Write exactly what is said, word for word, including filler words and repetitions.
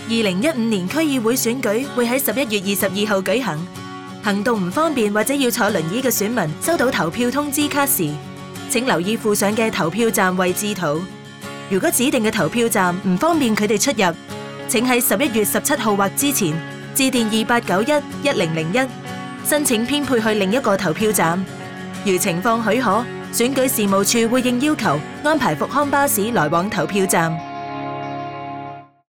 二零一五年區議會選舉會喺十一月二十二號舉行。行動唔方便或者要坐輪椅嘅選民收到投票通知卡時，請留意附上嘅投票站位置圖。如果指定嘅投票站唔方便佢哋出入，請喺十一月十七號或之前致電二八九一一零零一申請編配去另一個投票站。如情況許可，選舉事務處會應要求安排復康巴士來往投票站。